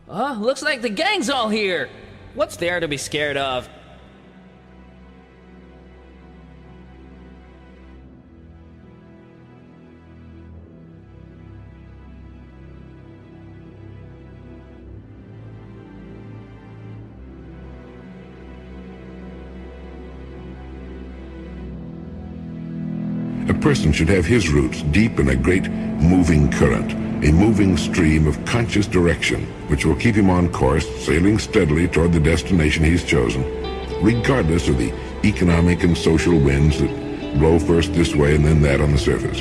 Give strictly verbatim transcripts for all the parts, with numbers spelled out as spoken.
Uh, looks like the gang's all here. What's there to be scared of? A person should have his roots deep in a great moving current, a moving stream of conscious direction, which will keep him on course, sailing steadily toward the destination he's chosen, regardless of the economic and social winds that blow first this way and then that on the surface.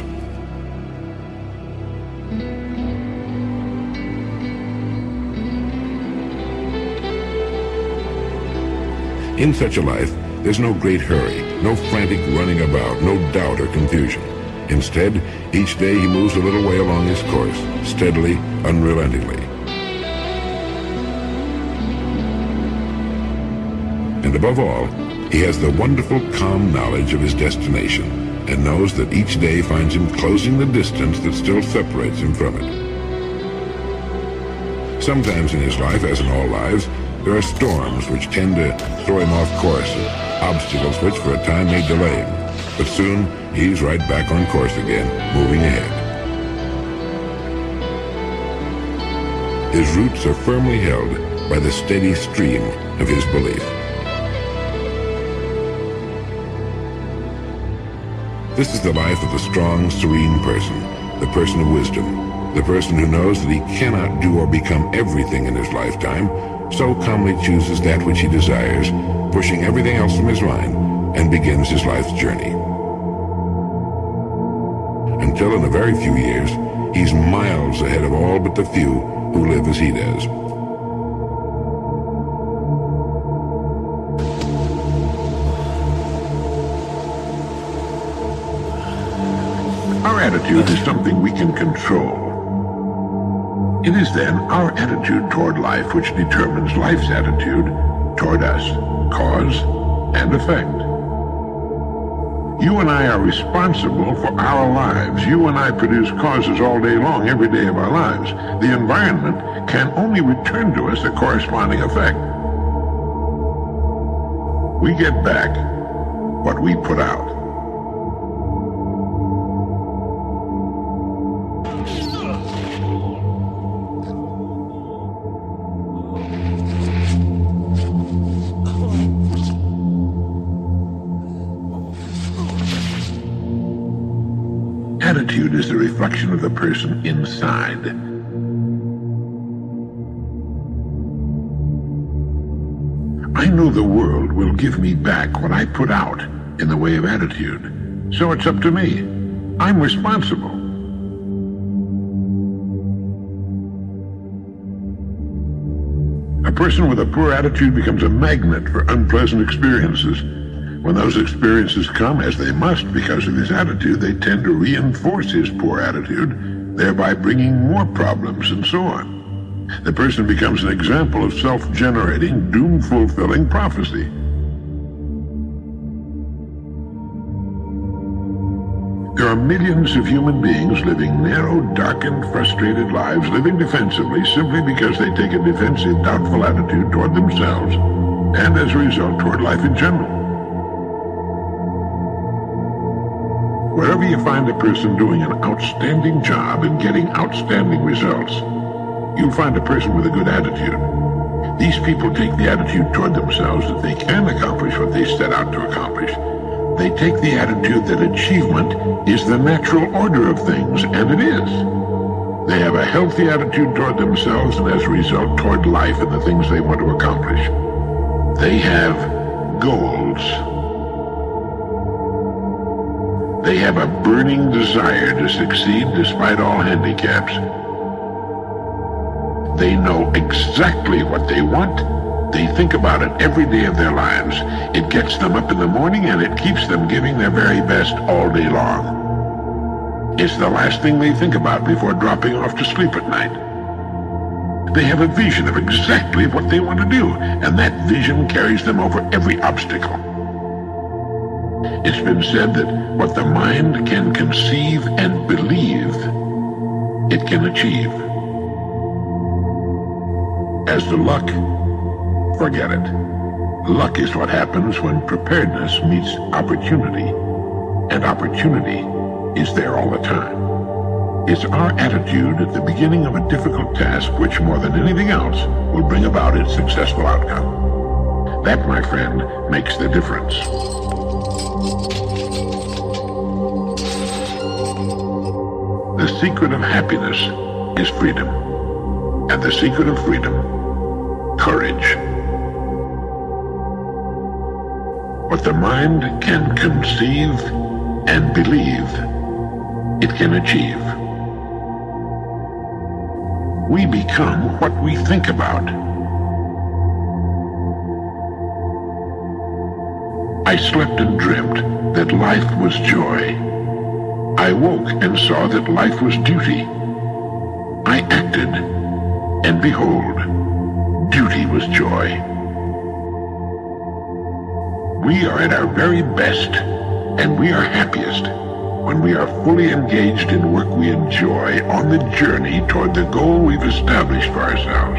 In such a life, there's no great hurry, no frantic running about, no doubt or confusion. Instead, each day he moves a little way along his course, steadily, unrelentingly. And above all, he has the wonderful, calm knowledge of his destination, and knows that each day finds him closing the distance that still separates him from it. Sometimes in his life, as in all lives, there are storms which tend to throw him off course, and obstacles which for a time may delay him. But soon, he's right back on course again, moving ahead. His roots are firmly held by the steady stream of his belief. This is the life of the strong, serene person, the person of wisdom, the person who knows that he cannot do or become everything in his lifetime, so calmly chooses that which he desires, pushing everything else from his mind, and begins his life's journey. Until in a very few years, he's miles ahead of all but the few who live as he does. Our attitude is something we can control. It is then our attitude toward life which determines life's attitude toward us, cause and effect. You and I are responsible for our lives. You and I produce causes all day long, every day of our lives. The environment can only return to us a corresponding effect. We get back what we put out. Attitude is the reflection of the person inside. I know the world will give me back what I put out in the way of attitude. So it's up to me. I'm responsible. A person with a poor attitude becomes a magnet for unpleasant experiences. When those experiences come, as they must because of his attitude, they tend to reinforce his poor attitude, thereby bringing more problems and so on. The person becomes an example of self-generating, doom-fulfilling prophecy. There are millions of human beings living narrow, darkened, frustrated lives, living defensively simply because they take a defensive, doubtful attitude toward themselves, and as a result toward life in general. Wherever you find a person doing an outstanding job and getting outstanding results, you'll find a person with a good attitude. These people take the attitude toward themselves that they can accomplish what they set out to accomplish. They take the attitude that achievement is the natural order of things, and it is. They have a healthy attitude toward themselves and as a result toward life and the things they want to accomplish. They have goals. They have a burning desire to succeed despite all handicaps. They know exactly what they want. They think about it every day of their lives. It gets them up in the morning and it keeps them giving their very best all day long. It's the last thing they think about before dropping off to sleep at night. They have a vision of exactly what they want to do, and that vision carries them over every obstacle. It's been said that what the mind can conceive and believe, it can achieve. As to luck, forget it. Luck is what happens when preparedness meets opportunity, and opportunity is there all the time. It's our attitude at the beginning of a difficult task which, more than anything else, will bring about its successful outcome. That, my friend, makes the difference. The secret of happiness is freedom, and the secret of freedom, courage. What the mind can conceive and believe, it can achieve. We become what we think about. I slept and dreamt that life was joy. I woke and saw that life was duty. I acted, and behold, duty was joy. We are at our very best, and we are happiest when we are fully engaged in work we enjoy on the journey toward the goal we've established for ourselves.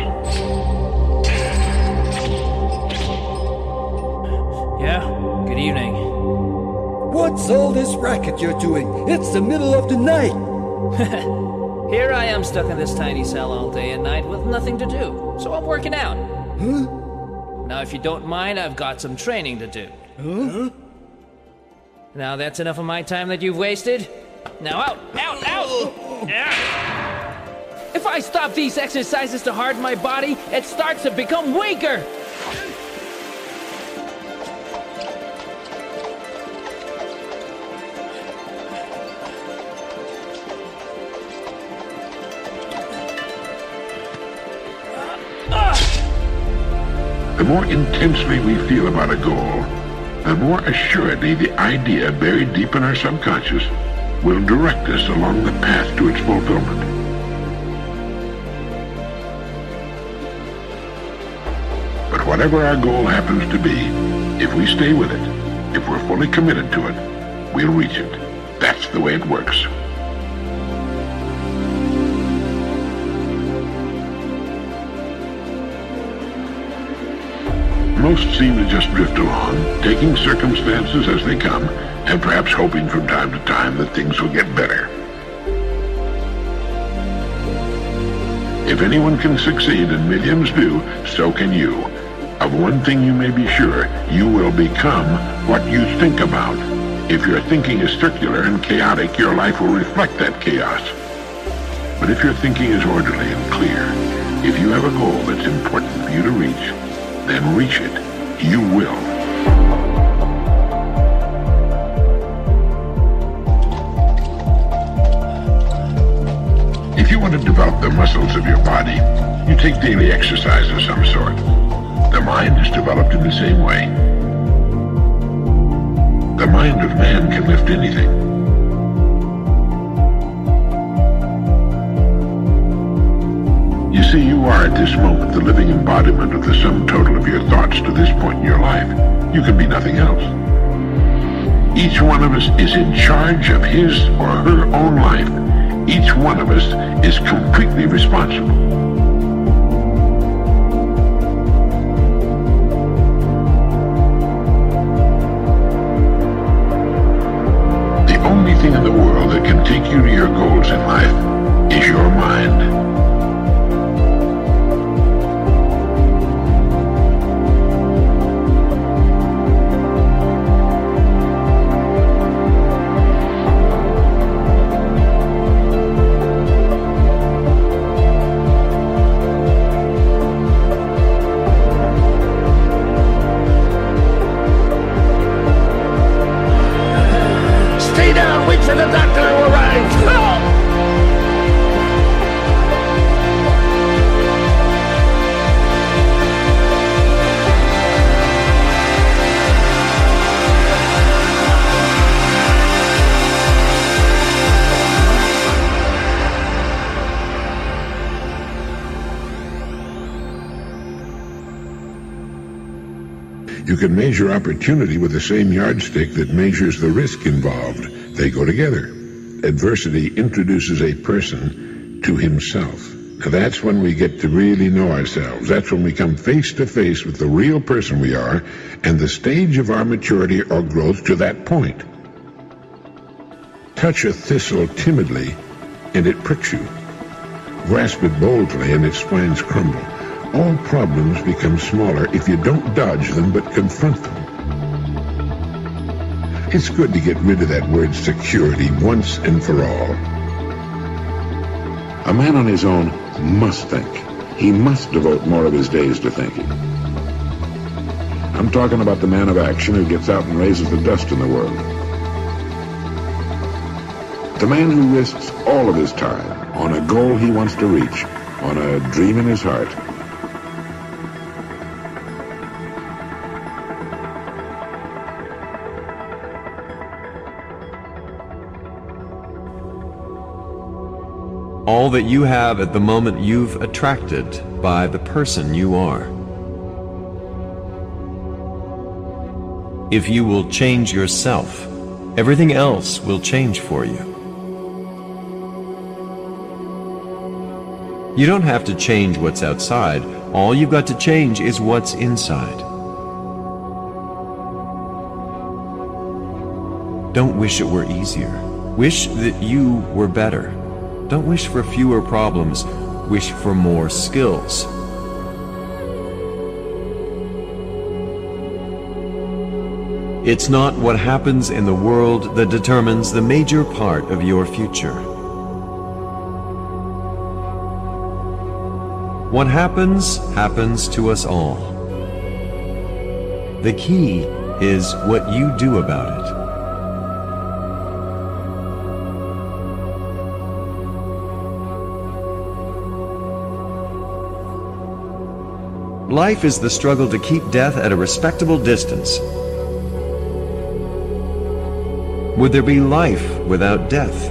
Yeah, good evening. What's all this racket you're doing? It's the middle of the night. Here I am stuck in this tiny cell all day and night with nothing to do, so I'm working out. Huh? Now, if you don't mind, I've got some training to do. Huh? Now, that's enough of my time that you've wasted. Now, out, out, out! Yeah. If I stop these exercises to harden my body, it starts to become weaker. The more intensely we feel about a goal, the more assuredly the idea buried deep in our subconscious will direct us along the path to its fulfillment. But whatever our goal happens to be, if we stay with it, if we're fully committed to it, we'll reach it. That's the way it works. Most seem to just drift along, taking circumstances as they come, and perhaps hoping from time to time that things will get better. If anyone can succeed, and millions do, so can you. Of one thing you may be sure, you will become what you think about. If your thinking is circular and chaotic, your life will reflect that chaos. But if your thinking is orderly and clear, if you have a goal that's important for you to reach, then reach it. You will. If you want to develop the muscles of your body, you take daily exercise of some sort. The mind is developed in the same way. The mind of man can lift anything. You see, you are at this moment the living embodiment of the sum total of your thoughts to this point in your life. You can be nothing else. Each one of us is in charge of his or her own life. Each one of us is completely responsible. The only thing in the world that can take you to your goals in life is your mind. You can measure opportunity with the same yardstick that measures the risk involved. They go together. Adversity introduces a person to himself. Now that's when we get to really know ourselves. That's when we come face to face with the real person we are and the stage of our maturity or growth to that point. Touch a thistle timidly and it pricks you. Grasp it boldly and its spines crumble. All problems become smaller if you don't dodge them but confront them. It's good to get rid of that word security once and for all. A man on his own must think. He must devote more of his days to thinking. I'm talking about the man of action who gets out and raises the dust in the world. The man who risks all of his time on a goal he wants to reach, on a dream in his heart. All that you have at the moment you've attracted by the person you are. If you will change yourself, everything else will change for you. You don't have to change what's outside. All you've got to change is what's inside. Don't wish it were easier. Wish that you were better. Don't wish for fewer problems. Wish for more skills. It's not what happens in the world that determines the major part of your future. What happens, happens to us all. The key is what you do about it. Life is the struggle to keep death at a respectable distance. Would there be life without death?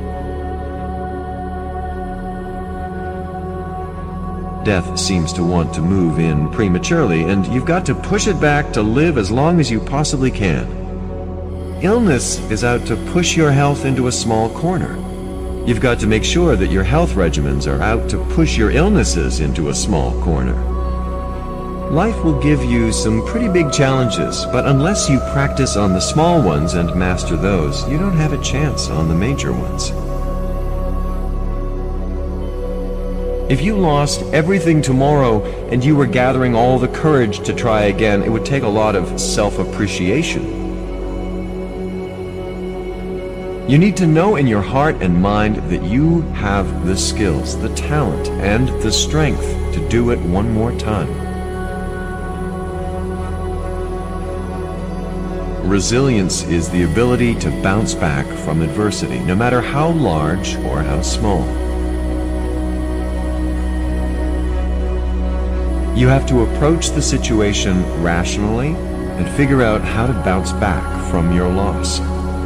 Death seems to want to move in prematurely, and you've got to push it back to live as long as you possibly can. Illness is out to push your health into a small corner. You've got to make sure that your health regimens are out to push your illnesses into a small corner. Life will give you some pretty big challenges, but unless you practice on the small ones and master those, you don't have a chance on the major ones. If you lost everything tomorrow and you were gathering all the courage to try again, it would take a lot of self-appreciation. You need to know in your heart and mind that you have the skills, the talent, and the strength to do it one more time. Resilience is the ability to bounce back from adversity, no matter how large or how small. You have to approach the situation rationally and figure out how to bounce back from your loss.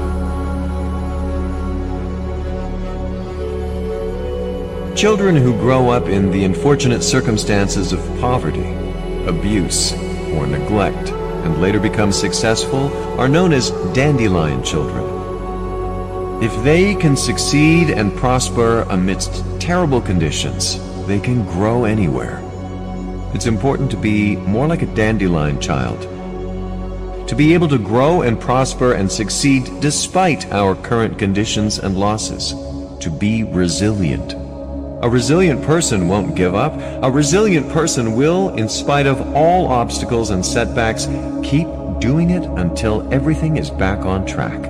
Children who grow up in the unfortunate circumstances of poverty, abuse, or neglect, and later become successful are known as dandelion children. If they can succeed and prosper amidst terrible conditions, they can grow anywhere. It's important to be more like a dandelion child, to be able to grow and prosper and succeed despite our current conditions and losses, to be resilient. A resilient person won't give up. A resilient person will, in spite of all obstacles and setbacks, keep doing it until everything is back on track.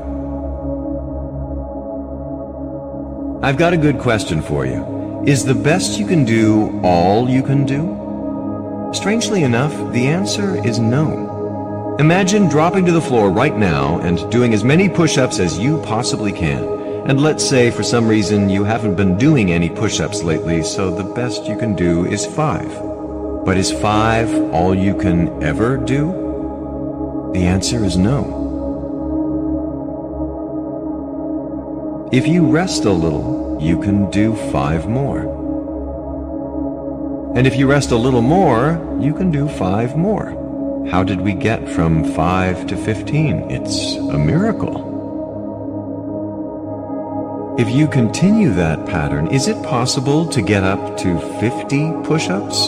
I've got a good question for you. Is the best you can do all you can do? Strangely enough, the answer is no. Imagine dropping to the floor right now and doing as many push-ups as you possibly can. And let's say for some reason you haven't been doing any push-ups lately, so the best you can do is five. But is five all you can ever do? The answer is no. If you rest a little, you can do five more. And if you rest a little more, you can do five more. How did we get from five to fifteen? It's a miracle. If you continue that pattern, is it possible to get up to fifty push-ups?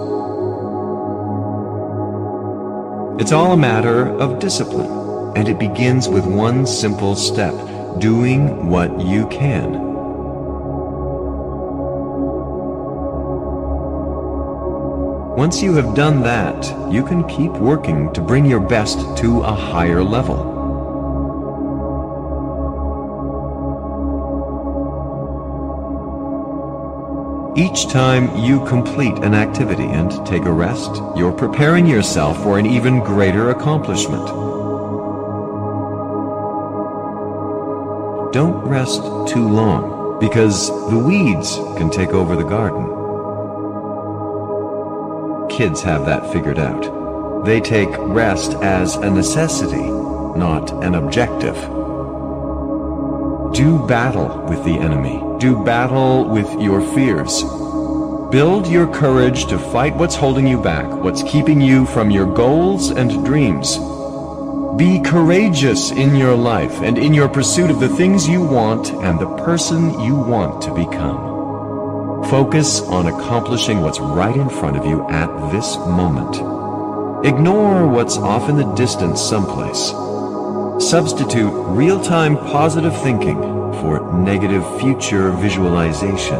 It's all a matter of discipline, and it begins with one simple step: doing what you can. Once you have done that, you can keep working to bring your best to a higher level. Each time you complete an activity and take a rest, you're preparing yourself for an even greater accomplishment. Don't rest too long, because the weeds can take over the garden. Kids have that figured out. They take rest as a necessity, not an objective. Do battle with the enemy. Do battle with your fears. Build your courage to fight what's holding you back, what's keeping you from your goals and dreams. Be courageous in your life and in your pursuit of the things you want and the person you want to become. Focus on accomplishing what's right in front of you at this moment. Ignore what's off in the distance someplace. Substitute real-time positive thinking for negative future visualization.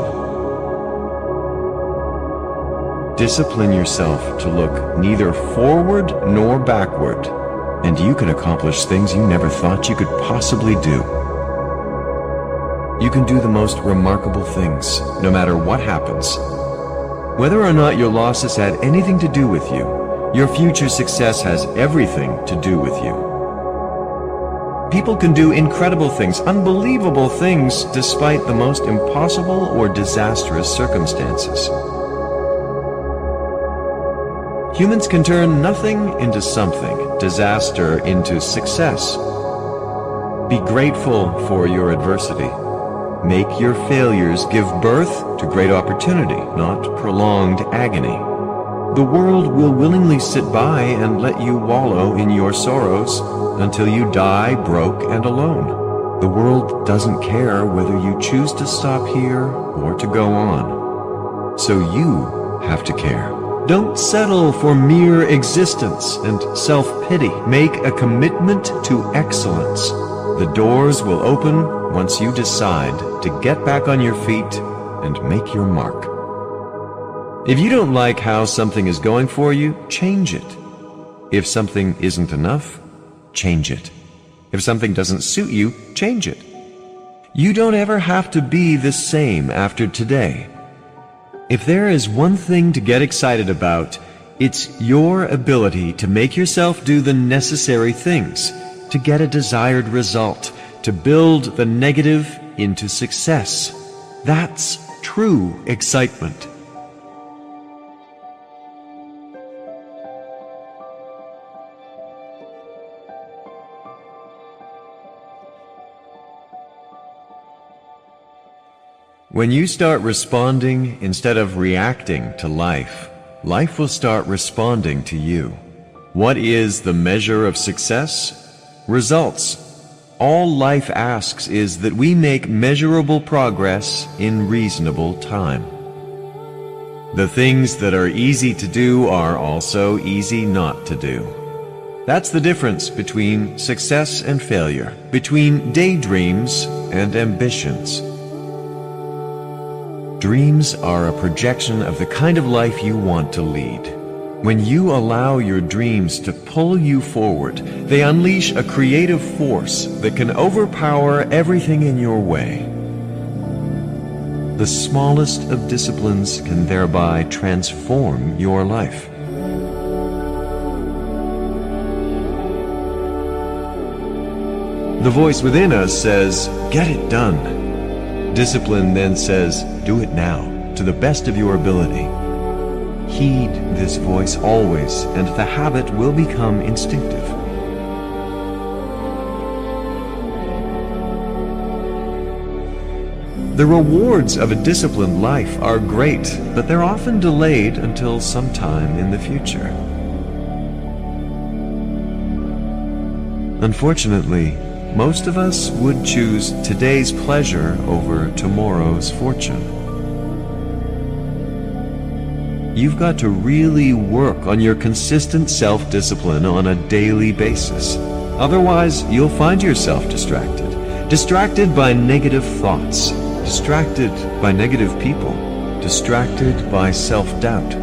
Discipline yourself to look neither forward nor backward, and you can accomplish things you never thought you could possibly do. You can do the most remarkable things, no matter what happens. Whether or not your losses had anything to do with you, your future success has everything to do with you. People can do incredible things, unbelievable things, despite the most impossible or disastrous circumstances. Humans can turn nothing into something, disaster into success. Be grateful for your adversity. Make your failures give birth to great opportunity, not prolonged agony. The world will willingly sit by and let you wallow in your sorrows until you die broke and alone. The world doesn't care whether you choose to stop here or to go on. So you have to care. Don't settle for mere existence and self-pity. Make a commitment to excellence. The doors will open once you decide to get back on your feet and make your mark. If you don't like how something is going for you, change it. If something isn't enough, change it. If something doesn't suit you, change it. You don't ever have to be the same after today. If there is one thing to get excited about, it's your ability to make yourself do the necessary things, to get a desired result, to build the negative into success. That's true excitement. When you start responding instead of reacting to life, life will start responding to you. What is the measure of success? Results. All life asks is that we make measurable progress in reasonable time. The things that are easy to do are also easy not to do. That's the difference between success and failure, between daydreams and ambitions. Dreams are a projection of the kind of life you want to lead. When you allow your dreams to pull you forward, they unleash a creative force that can overpower everything in your way. The smallest of disciplines can thereby transform your life. The voice within us says, "Get it done." Discipline then says, "Do it now, to the best of your ability." Heed this voice always, and the habit will become instinctive. The rewards of a disciplined life are great, but they're often delayed until sometime in the future. Unfortunately, most of us would choose today's pleasure over tomorrow's fortune. You've got to really work on your consistent self-discipline on a daily basis. Otherwise, you'll find yourself distracted. Distracted by negative thoughts. Distracted by negative people. Distracted by self-doubt.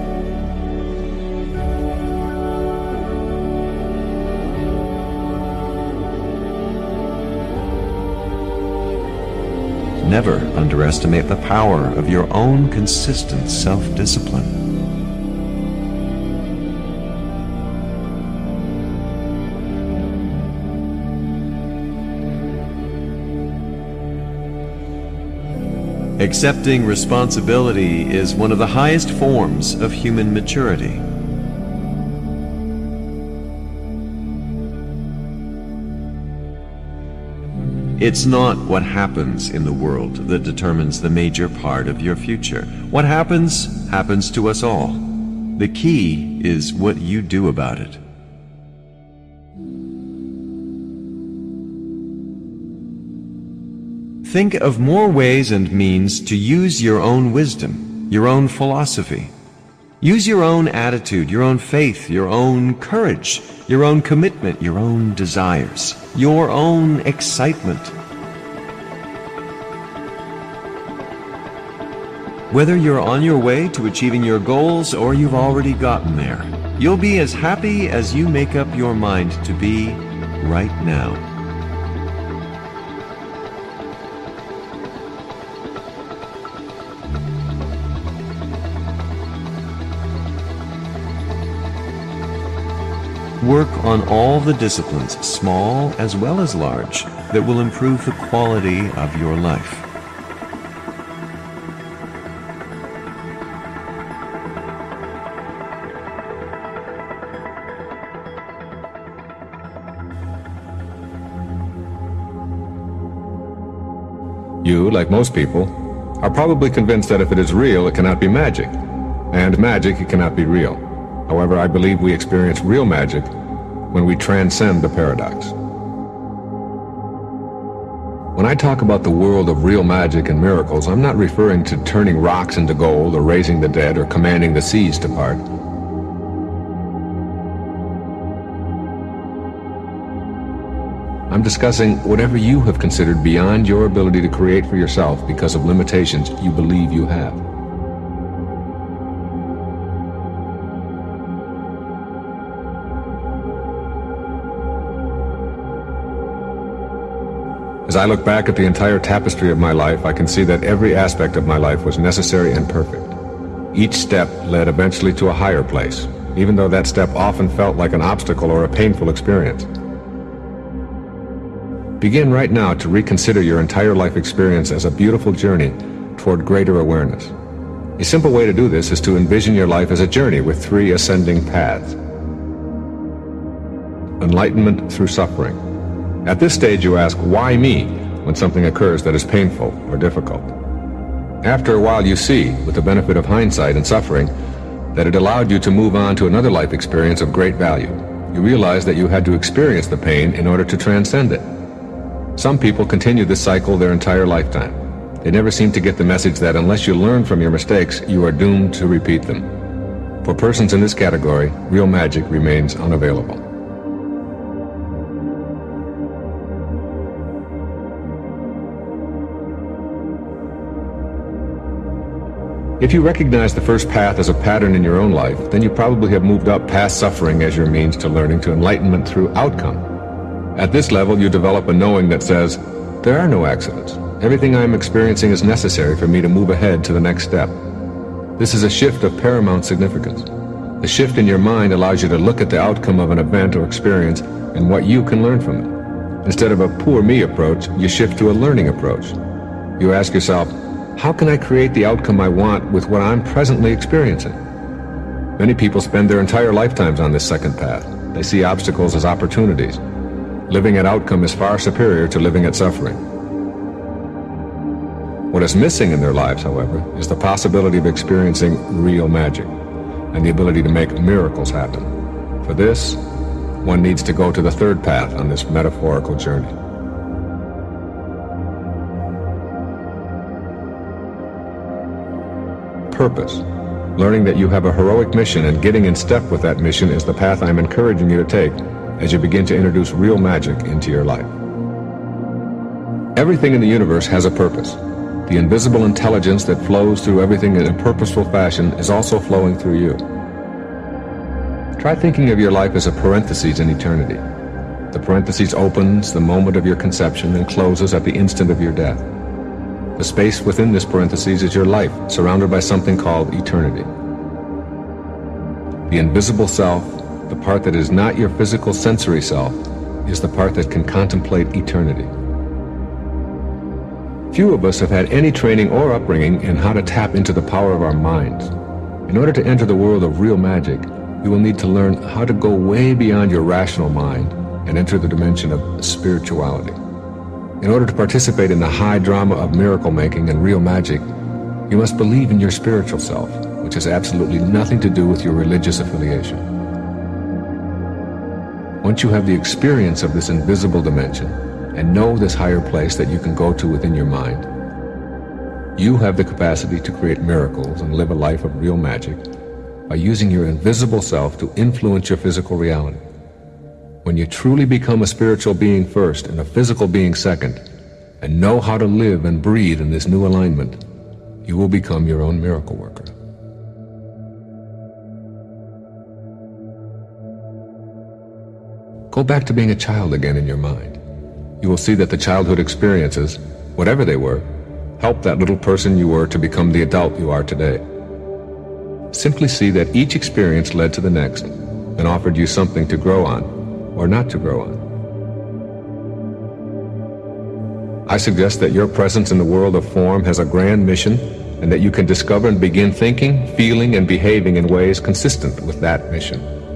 Never underestimate the power of your own consistent self-discipline. Accepting responsibility is one of the highest forms of human maturity. It's not what happens in the world that determines the major part of your future. What happens, happens to us all. The key is what you do about it. Think of more ways and means to use your own wisdom, your own philosophy. Use your own attitude, your own faith, your own courage, your own commitment, your own desires, your own excitement. Whether you're on your way to achieving your goals or you've already gotten there, you'll be as happy as you make up your mind to be right now. Work on all the disciplines, small as well as large, that will improve the quality of your life. You, like most people, are probably convinced that if it is real, it cannot be magic, and magic, it cannot be real. However, I believe we experience real magic when we transcend the paradox. When I talk about the world of real magic and miracles, I'm not referring to turning rocks into gold or raising the dead or commanding the seas to part. I'm discussing whatever you have considered beyond your ability to create for yourself because of limitations you believe you have. As I look back at the entire tapestry of my life, I can see that every aspect of my life was necessary and perfect. Each step led eventually to a higher place, even though that step often felt like an obstacle or a painful experience. Begin right now to reconsider your entire life experience as a beautiful journey toward greater awareness. A simple way to do this is to envision your life as a journey with three ascending paths. Enlightenment through suffering. At this stage you ask, why me, when something occurs that is painful or difficult? After a while you see, with the benefit of hindsight and suffering, that it allowed you to move on to another life experience of great value. You realize that you had to experience the pain in order to transcend it. Some people continue this cycle their entire lifetime. They never seem to get the message that unless you learn from your mistakes, you are doomed to repeat them. For persons in this category, real magic remains unavailable. If you recognize the first path as a pattern in your own life, then you probably have moved up past suffering as your means to learning to enlightenment through outcome. At this level, you develop a knowing that says, there are no accidents. Everything I am experiencing is necessary for me to move ahead to the next step. This is a shift of paramount significance. The shift in your mind allows you to look at the outcome of an event or experience and what you can learn from it. Instead of a poor me approach, you shift to a learning approach. You ask yourself, how can I create the outcome I want with what I'm presently experiencing? Many people spend their entire lifetimes on this second path. They see obstacles as opportunities. Living at outcome is far superior to living at suffering. What is missing in their lives, however, is the possibility of experiencing real magic and the ability to make miracles happen. For this, one needs to go to the third path on this metaphorical journey. purpose, learning that you have a heroic mission, and getting in step with that mission is the path I'm encouraging you to take as you begin to introduce real magic into your life. Everything in the universe has a purpose. The invisible intelligence that flows through everything in a purposeful fashion is also flowing through you. Try thinking of your life as a parenthesis in eternity. The parenthesis opens the moment of your conception and closes at the instant of your death. The space within this parenthesis is your life, surrounded by something called eternity. The invisible self, the part that is not your physical sensory self, is the part that can contemplate eternity. Few of us have had any training or upbringing in how to tap into the power of our minds. In order to enter the world of real magic, you will need to learn how to go way beyond your rational mind and enter the dimension of spirituality. In order to participate in the high drama of miracle making and real magic, you must believe in your spiritual self, which has absolutely nothing to do with your religious affiliation. Once you have the experience of this invisible dimension and know this higher place that you can go to within your mind, you have the capacity to create miracles and live a life of real magic by using your invisible self to influence your physical reality. When you truly become a spiritual being first and a physical being second, and know how to live and breathe in this new alignment, you will become your own miracle worker. Go back to being a child again in your mind. You will see that the childhood experiences, whatever they were, helped that little person you were to become the adult you are today. Simply see that each experience led to the next and offered you something to grow on or not to grow on. I suggest that your presence in the world of form has a grand mission and that you can discover and begin thinking, feeling, and behaving in ways consistent with that mission.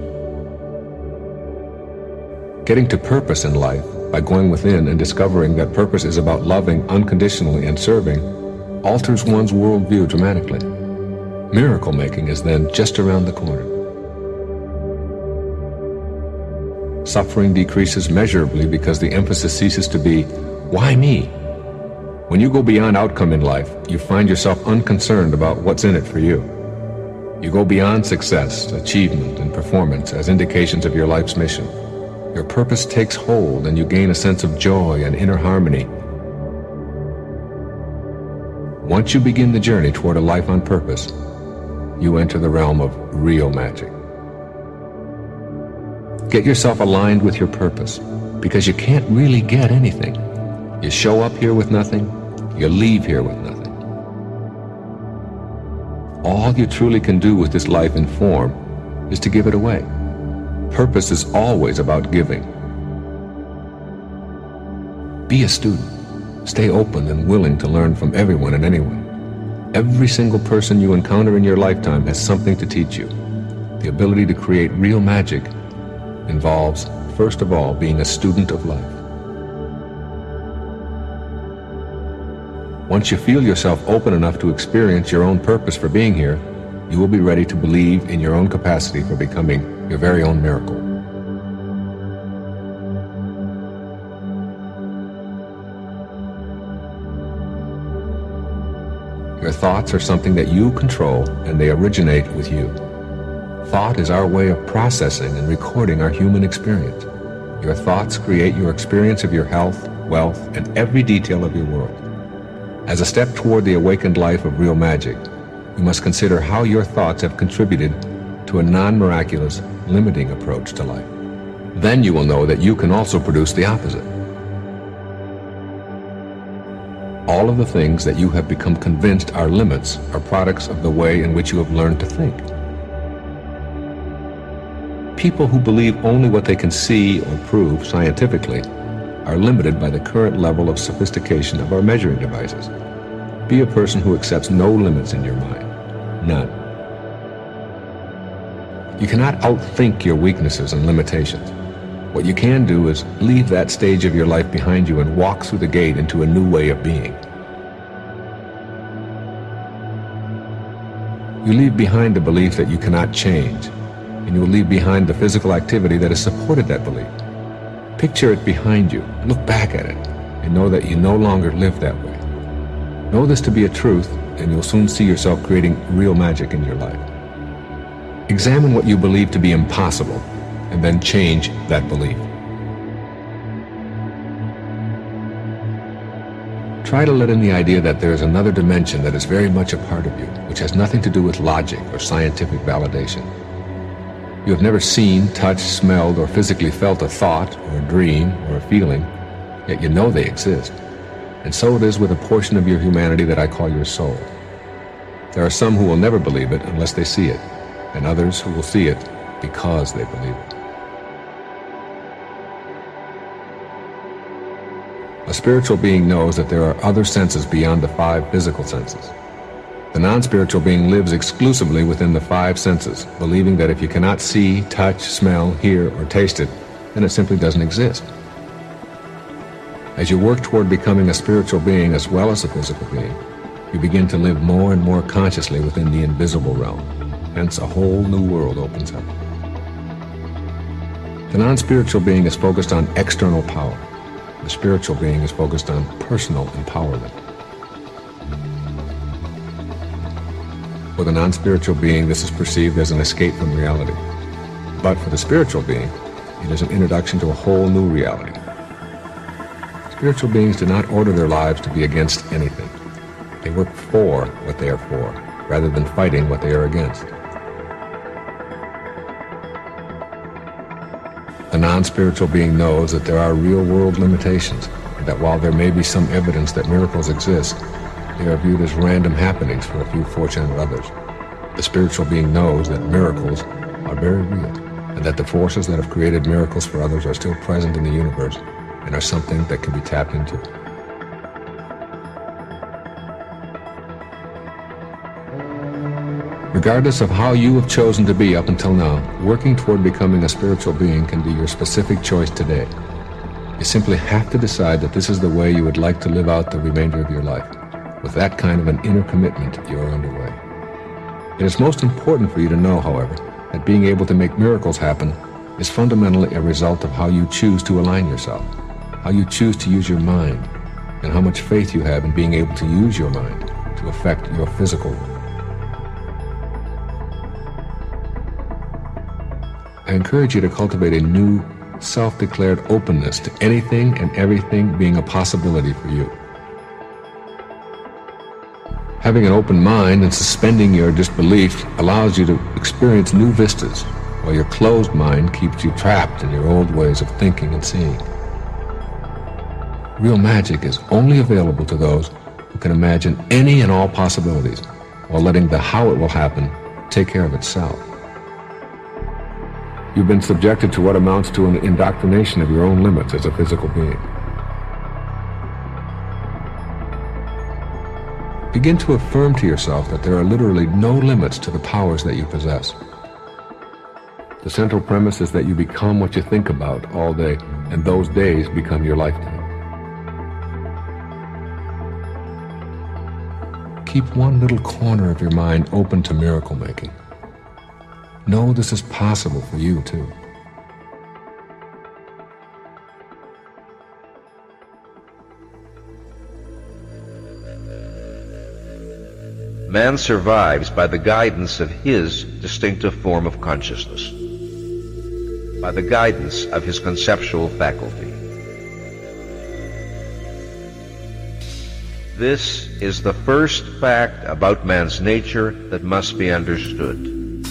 Getting to purpose in life by going within and discovering that purpose is about loving unconditionally and serving alters one's worldview dramatically. Miracle making is then just around the corner. Suffering decreases measurably because the emphasis ceases to be, why me? When you go beyond outcome in life, you find yourself unconcerned about what's in it for you. You go beyond success, achievement, and performance as indications of your life's mission. Your purpose takes hold and you gain a sense of joy and inner harmony. Once you begin the journey toward a life on purpose, you enter the realm of real magic. Get yourself aligned with your purpose, because you can't really get anything. You show up here with nothing, you leave here with nothing. All you truly can do with this life in form is to give it away. Purpose is always about giving. Be a student. Stay open and willing to learn from everyone and anyone. Every single person you encounter in your lifetime has something to teach you. The ability to create real magic involves, first of all, being a student of life. Once you feel yourself open enough to experience your own purpose for being here, you will be ready to believe in your own capacity for becoming your very own miracle. Your thoughts are something that you control, and they originate with you. Thought is our way of processing and recording our human experience. Your thoughts create your experience of your health, wealth, and every detail of your world. As a step toward the awakened life of real magic, you must consider how your thoughts have contributed to a non-miraculous, limiting approach to life. Then you will know that you can also produce the opposite. All of the things that you have become convinced are limits are products of the way in which you have learned to think. People who believe only what they can see or prove scientifically are limited by the current level of sophistication of our measuring devices. Be a person who accepts no limits in your mind. None. You cannot outthink your weaknesses and limitations. What you can do is leave that stage of your life behind you and walk through the gate into a new way of being. You leave behind the belief that you cannot change, and you will leave behind the physical activity that has supported that belief. Picture it behind you, look back at it, and know that you no longer live that way. Know this to be a truth, and you'll soon see yourself creating real magic in your life. Examine what you believe to be impossible, and then change that belief. Try to let in the idea that there is another dimension that is very much a part of you, which has nothing to do with logic or scientific validation. You have never seen, touched, smelled, or physically felt a thought, or a dream, or a feeling, yet you know they exist. And so it is with a portion of your humanity that I call your soul. There are some who will never believe it unless they see it, and others who will see it because they believe it. A spiritual being knows that there are other senses beyond the five physical senses. The non-spiritual being lives exclusively within the five senses, believing that if you cannot see, touch, smell, hear, or taste it, then it simply doesn't exist. As you work toward becoming a spiritual being as well as a physical being, you begin to live more and more consciously within the invisible realm. Hence, a whole new world opens up. The non-spiritual being is focused on external power. The spiritual being is focused on personal empowerment. For the non-spiritual being, this is perceived as an escape from reality. But for the spiritual being, it is an introduction to a whole new reality. Spiritual beings do not order their lives to be against anything. They work for what they are for, rather than fighting what they are against. The non-spiritual being knows that there are real-world limitations, and that while there may be some evidence that miracles exist, they are viewed as random happenings for a few fortunate others. The spiritual being knows that miracles are very real, and that the forces that have created miracles for others are still present in the universe and are something that can be tapped into. Regardless of how you have chosen to be up until now, working toward becoming a spiritual being can be your specific choice today. You simply have to decide that this is the way you would like to live out the remainder of your life. With that kind of an inner commitment, you are underway. It is most important for you to know, however, that being able to make miracles happen is fundamentally a result of how you choose to align yourself, how you choose to use your mind, and how much faith you have in being able to use your mind to affect your physical world. I encourage you to cultivate a new, self-declared openness to anything and everything being a possibility for you. Having an open mind and suspending your disbelief allows you to experience new vistas, while your closed mind keeps you trapped in your old ways of thinking and seeing. Real magic is only available to those who can imagine any and all possibilities, while letting the how it will happen take care of itself. You've been subjected to what amounts to an indoctrination of your own limits as a physical being. Begin to affirm to yourself that there are literally no limits to the powers that you possess. The central premise is that you become what you think about all day, and those days become your lifetime. Keep one little corner of your mind open to miracle making. Know this is possible for you, too. Man survives by the guidance of his distinctive form of consciousness, by the guidance of his conceptual faculty. This is the first fact about man's nature that must be understood.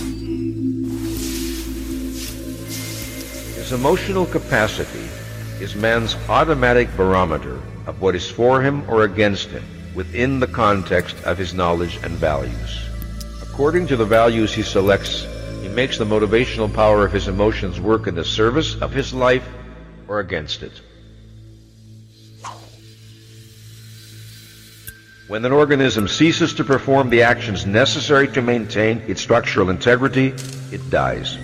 His emotional capacity is man's automatic barometer of what is for him or against him within the context of his knowledge and values. According to the values he selects, he makes the motivational power of his emotions work in the service of his life or against it. When an organism ceases to perform the actions necessary to maintain its structural integrity, it dies.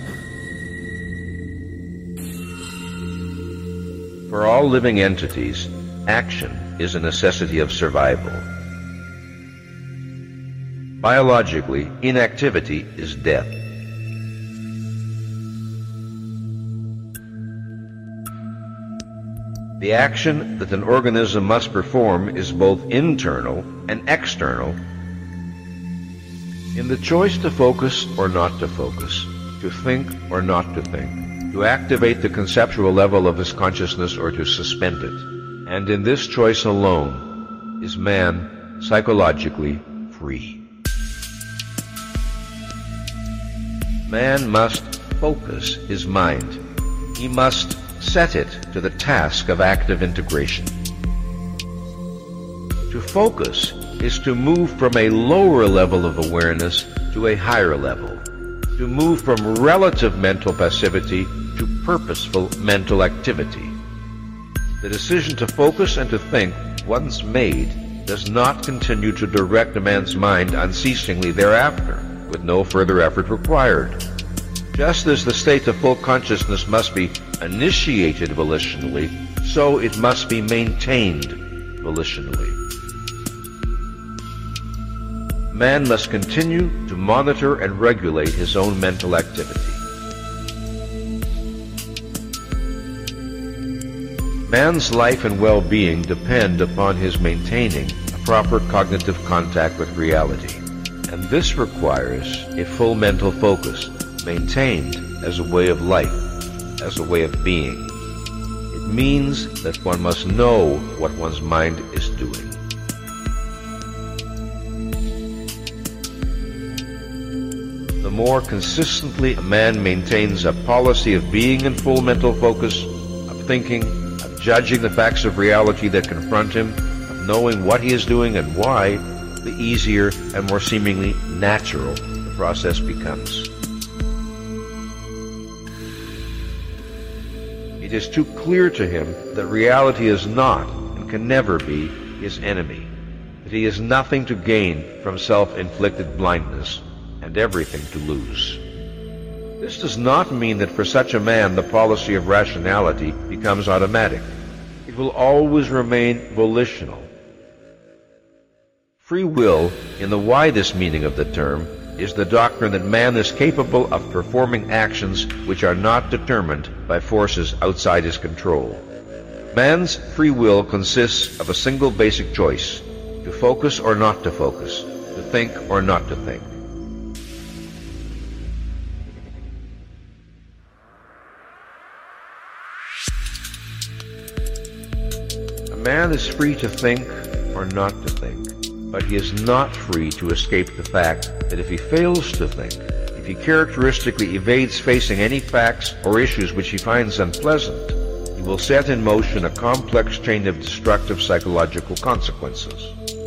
For all living entities, action is a necessity of survival. Biologically, inactivity is death. The action that an organism must perform is both internal and external. In the choice to focus or not to focus, to think or not to think, to activate the conceptual level of his consciousness or to suspend it, and in this choice alone is man psychologically free. Man must focus his mind. He must set it to the task of active integration. To focus is to move from a lower level of awareness to a higher level, to move from relative mental passivity to purposeful mental activity. The decision to focus and to think, once made, does not continue to direct a man's mind unceasingly thereafter, with no further effort required. Just as the state of full consciousness must be initiated volitionally, so it must be maintained volitionally. Man must continue to monitor and regulate his own mental activity. Man's life and well-being depend upon his maintaining a proper cognitive contact with reality, and this requires a full mental focus, maintained as a way of life, as a way of being. It means that one must know what one's mind is doing. The more consistently a man maintains a policy of being in full mental focus, of thinking, of judging the facts of reality that confront him, of knowing what he is doing and why, the easier and more seemingly natural the process becomes. It is too clear to him that reality is not and can never be his enemy, that he has nothing to gain from self-inflicted blindness and everything to lose. This does not mean that for such a man the policy of rationality becomes automatic. It will always remain volitional. Free will, in the widest meaning of the term, is the doctrine that man is capable of performing actions which are not determined by forces outside his control. Man's free will consists of a single basic choice: to focus or not to focus, to think or not to think. A man is free to think or not to think, but he is not free to escape the fact that if he fails to think, if he characteristically evades facing any facts or issues which he finds unpleasant, he will set in motion a complex chain of destructive psychological consequences.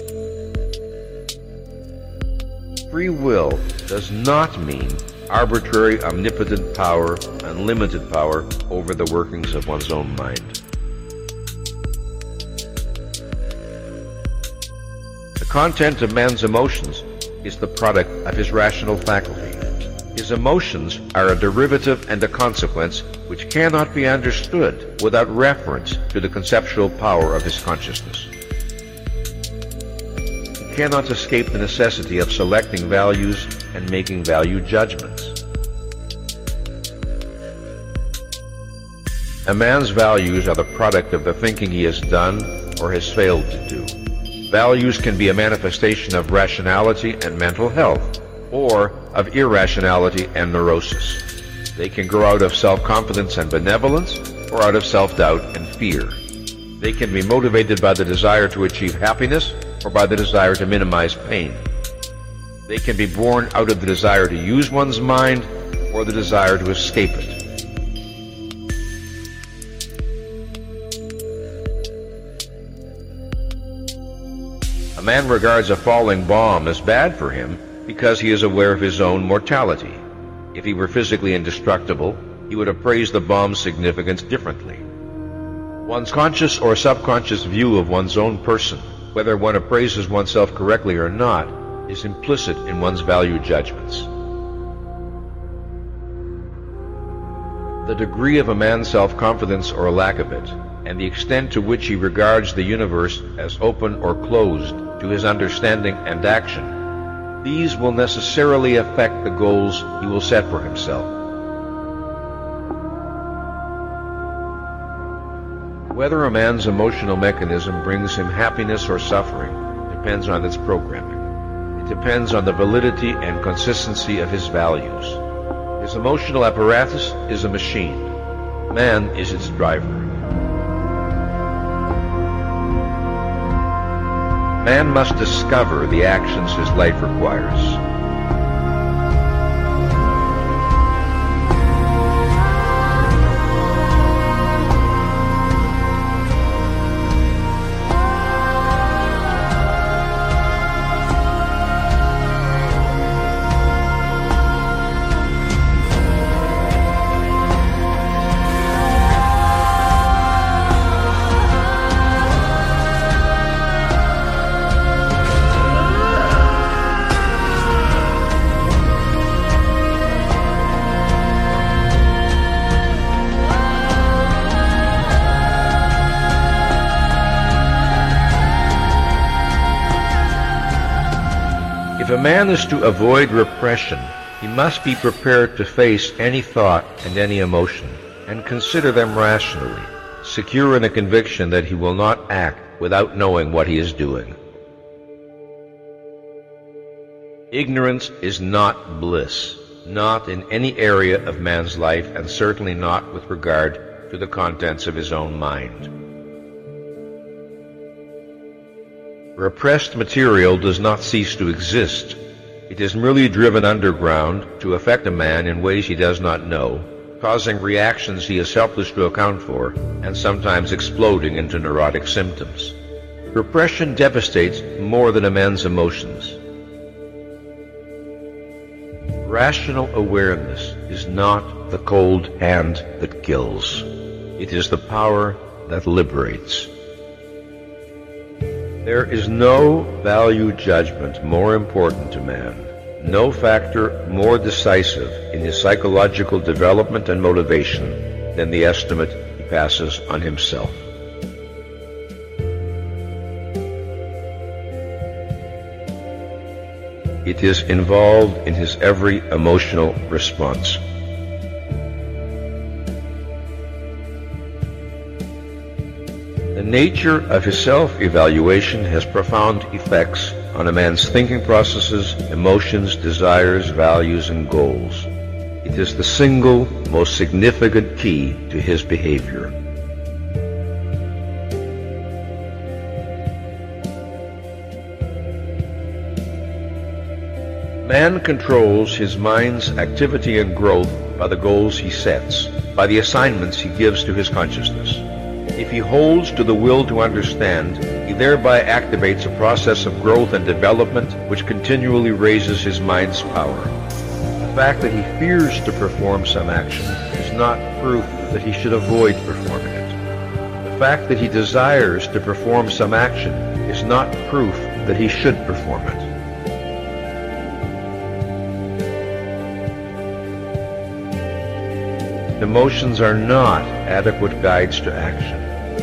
Free will does not mean arbitrary, omnipotent power, unlimited power over the workings of one's own mind. The content of man's emotions is the product of his rational faculty. His emotions are a derivative and a consequence which cannot be understood without reference to the conceptual power of his consciousness. He cannot escape the necessity of selecting values and making value judgments. A man's values are the product of the thinking he has done or has failed to do. Values can be a manifestation of rationality and mental health, or of irrationality and neurosis. They can grow out of self-confidence and benevolence, or out of self-doubt and fear. They can be motivated by the desire to achieve happiness, or by the desire to minimize pain. They can be born out of the desire to use one's mind, or the desire to escape it. A man regards a falling bomb as bad for him because he is aware of his own mortality. If he were physically indestructible, he would appraise the bomb's significance differently. One's conscious or subconscious view of one's own person, whether one appraises oneself correctly or not, is implicit in one's value judgments. The degree of a man's self-confidence or lack of it, and the extent to which he regards the universe as open or closed to his understanding and action, these will necessarily affect the goals he will set for himself. Whether a man's emotional mechanism brings him happiness or suffering depends on its programming. It depends on the validity and consistency of his values. His emotional apparatus is a machine. Man is its driver. Man must discover the actions his life requires. If a man is to avoid repression, he must be prepared to face any thought and any emotion, and consider them rationally, secure in the conviction that he will not act without knowing what he is doing. Ignorance is not bliss, not in any area of man's life, and certainly not with regard to the contents of his own mind. Repressed material does not cease to exist. It is merely driven underground to affect a man in ways he does not know, causing reactions he is helpless to account for, and sometimes exploding into neurotic symptoms. Repression devastates more than a man's emotions. Rational awareness is not the cold hand that kills. It is the power that liberates. There is no value judgment more important to man, no factor more decisive in his psychological development and motivation than the estimate he passes on himself. It is involved in his every emotional response. The nature of his self-evaluation has profound effects on a man's thinking processes, emotions, desires, values, and goals. It is the single most significant key to his behavior. Man controls his mind's activity and growth by the goals he sets, by the assignments he gives to his consciousness. If he holds to the will to understand, he thereby activates a process of growth and development which continually raises his mind's power. The fact that he fears to perform some action is not proof that he should avoid performing it. The fact that he desires to perform some action is not proof that he should perform it. Emotions are not adequate guides to action.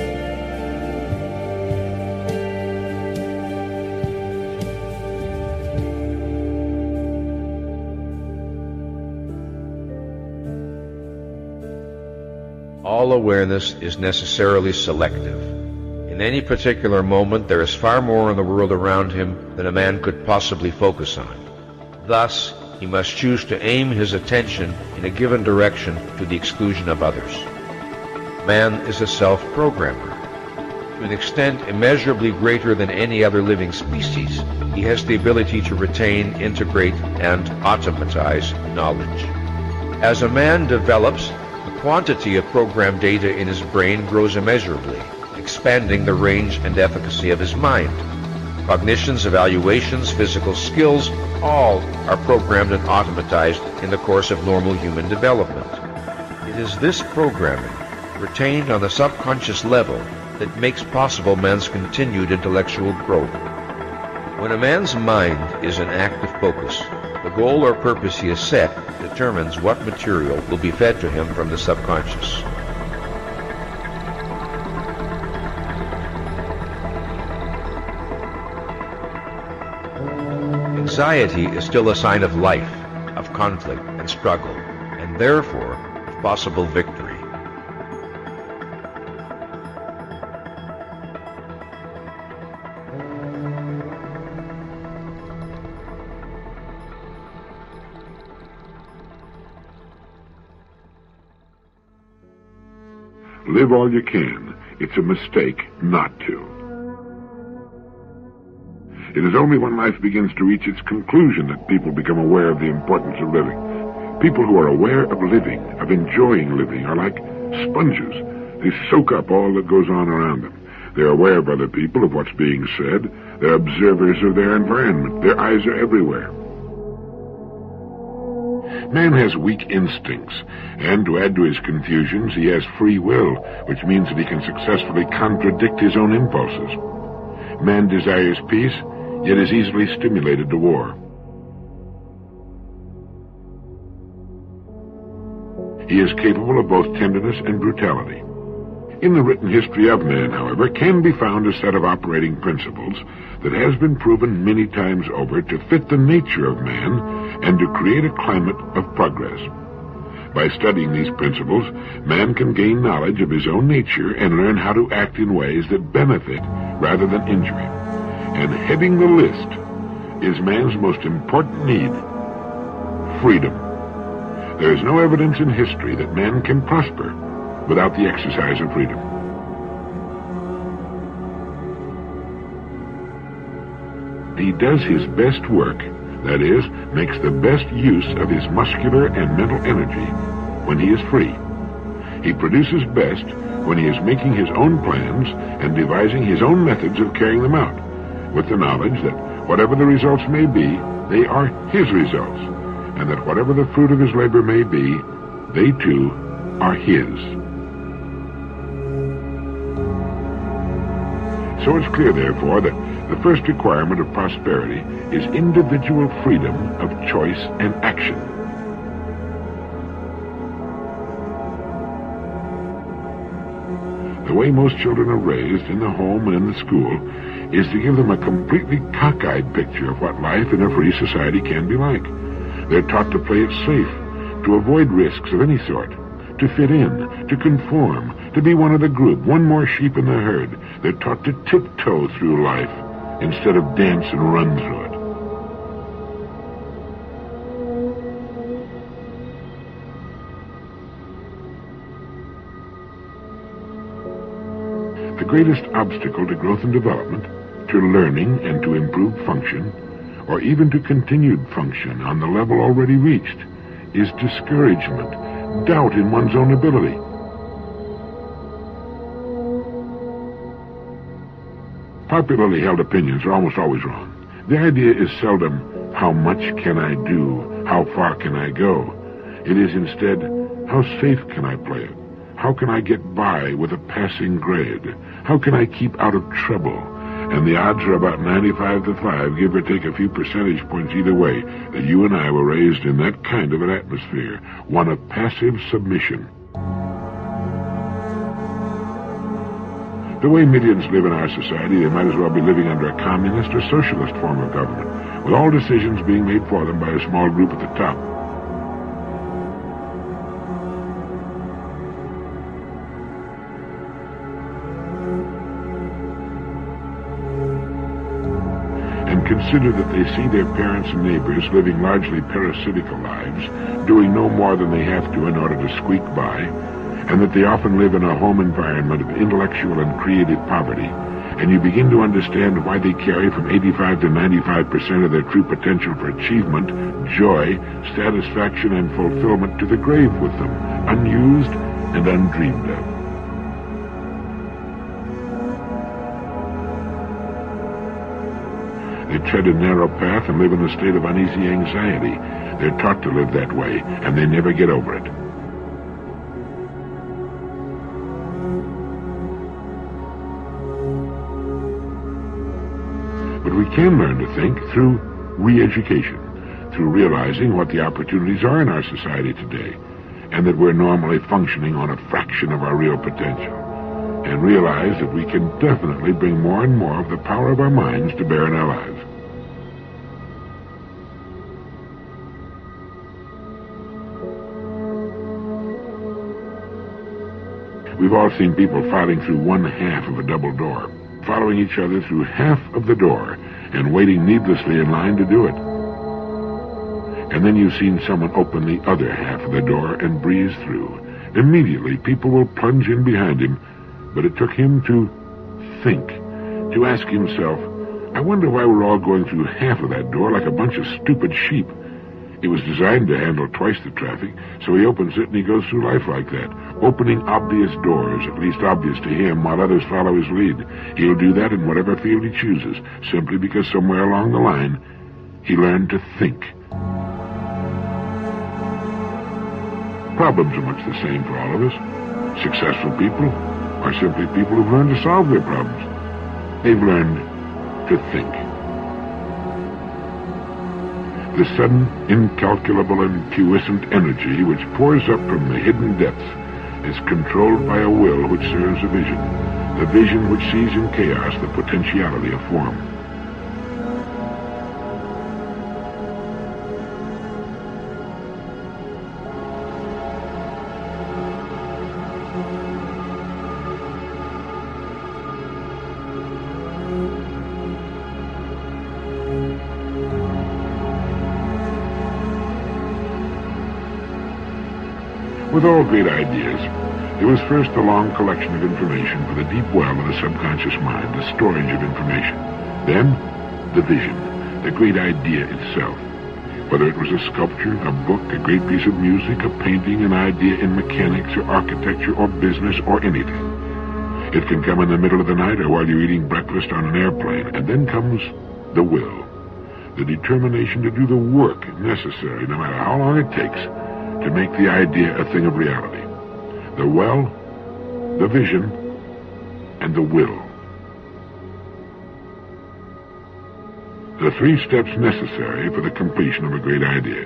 All awareness is necessarily selective. In any particular moment, there is far more in the world around him than a man could possibly focus on. Thus, he must choose to aim his attention in a given direction to the exclusion of others. Man is a self-programmer. To an extent immeasurably greater than any other living species, he has the ability to retain, integrate, and automatize knowledge. As a man develops, the quantity of programmed data in his brain grows immeasurably, expanding the range and efficacy of his mind. Cognitions, evaluations, physical skills, all are programmed and automatized in the course of normal human development. It is this programming, retained on the subconscious level, that makes possible man's continued intellectual growth. When a man's mind is in active focus, the goal or purpose he has set determines what material will be fed to him from the subconscious. Anxiety is still a sign of life, of conflict and struggle, and therefore of possible victory. Live all you can. It's a mistake not to. It is only when life begins to reach its conclusion that people become aware of the importance of living. People who are aware of living, of enjoying living, are like sponges. They soak up all that goes on around them. They're aware of other people, of what's being said. They're observers of their environment. Their eyes are everywhere. Man has weak instincts, and to add to his confusions, he has free will, which means that he can successfully contradict his own impulses. Man desires peace, yet is easily stimulated to war. He is capable of both tenderness and brutality. In the written history of man, however, can be found a set of operating principles that has been proven many times over to fit the nature of man and to create a climate of progress. By studying these principles, man can gain knowledge of his own nature and learn how to act in ways that benefit rather than injure him. And heading the list is man's most important need, freedom. There is no evidence in history that man can prosper without the exercise of freedom. He does his best work, that is, makes the best use of his muscular and mental energy when he is free. He produces best when he is making his own plans and devising his own methods of carrying them out, with the knowledge that whatever the results may be, they are his results, and that whatever the fruit of his labor may be, they too are his. So it's clear, therefore, that the first requirement of prosperity is individual freedom of choice and action. The way most children are raised in the home and in the school is to give them a completely cockeyed picture of what life in a free society can be like. They're taught to play it safe, to avoid risks of any sort, to fit in, to conform, to be one of the group, one more sheep in the herd. They're taught to tiptoe through life instead of dance and run through it. The greatest obstacle to growth and development, to learning and to improved function, or even to continued function on the level already reached, is discouragement, doubt in one's own ability. Popularly held opinions are almost always wrong. The idea is seldom, how much can I do? How far can I go? It is instead, how safe can I play it? How can I get by with a passing grade? How can I keep out of trouble? And the odds are about ninety-five to five, give or take a few percentage points either way, that you and I were raised in that kind of an atmosphere, one of passive submission. The way millions live in our society, they might as well be living under a communist or socialist form of government, with all decisions being made for them by a small group at the top. And consider that they see their parents and neighbors living largely parasitical lives, doing no more than they have to in order to squeak by, and that they often live in a home environment of intellectual and creative poverty, and you begin to understand why they carry from eighty-five to ninety-five percent of their true potential for achievement, joy, satisfaction, and fulfillment to the grave with them, unused and undreamed of. They tread a narrow path and live in a state of uneasy anxiety. They're taught to live that way, and they never get over it. But we can learn to think through re-education, through realizing what the opportunities are in our society today, and that we're normally functioning on a fraction of our real potential, and realize that we can definitely bring more and more of the power of our minds to bear in our lives. We've all seen people filing through one half of a double door, following each other through half of the door, and waiting needlessly in line to do it. And then you've seen someone open the other half of the door and breeze through, Immediately, people will plunge in behind him, but it took him to think, to ask himself, I wonder why we're all going through half of that door like a bunch of stupid sheep. It was designed to handle twice the traffic, so he opens it and he goes through life like that, opening obvious doors, at least obvious to him, while others follow his lead. He'll do that in whatever field he chooses, simply because somewhere along the line, he learned to think. Problems are much the same for all of us. Successful people are simply people who've learned to solve their problems. They've learned to think. The sudden, incalculable, and puissant energy which pours up from the hidden depths is controlled by a will which serves a vision, the vision which sees in chaos the potentiality of form. With all great ideas, there was first a long collection of information for the deep well of the subconscious mind, the storage of information. Then, the vision, the great idea itself. Whether it was a sculpture, a book, a great piece of music, a painting, an idea in mechanics or architecture or business or anything. It can come in the middle of the night or while you're eating breakfast on an airplane. And then comes the will, the determination to do the work necessary, no matter how long it takes, to make the idea a thing of reality. The well, the vision, and the will. The three steps necessary for the completion of a great idea.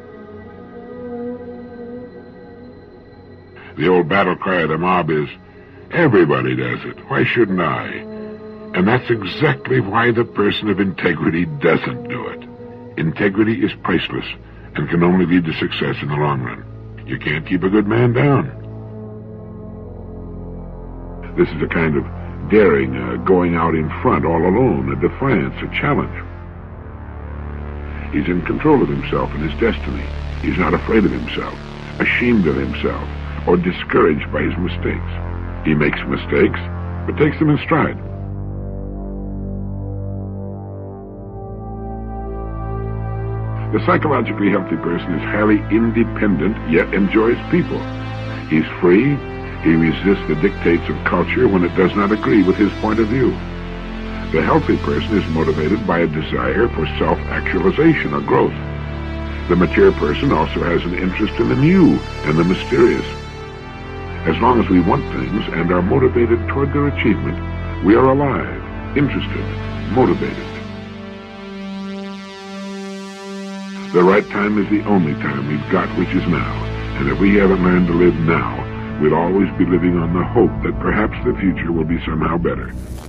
The old battle cry of the mob is, everybody does it, why shouldn't I? And that's exactly why the person of integrity doesn't do it. Integrity is priceless and can only lead to success in the long run. You can't keep a good man down. This is a kind of daring, uh, going out in front all alone, a defiance, a challenge. He's in control of himself and his destiny. He's not afraid of himself, ashamed of himself, or discouraged by his mistakes. He makes mistakes, but takes them in stride. The psychologically healthy person is highly independent, yet enjoys people. He's free. He resists the dictates of culture when it does not agree with his point of view. The healthy person is motivated by a desire for self-actualization or growth. The mature person also has an interest in the new and the mysterious. As long as we want things and are motivated toward their achievement, we are alive, interested, motivated. The right time is the only time we've got, which is now. And if we haven't learned to live now, we'll always be living on the hope that perhaps the future will be somehow better.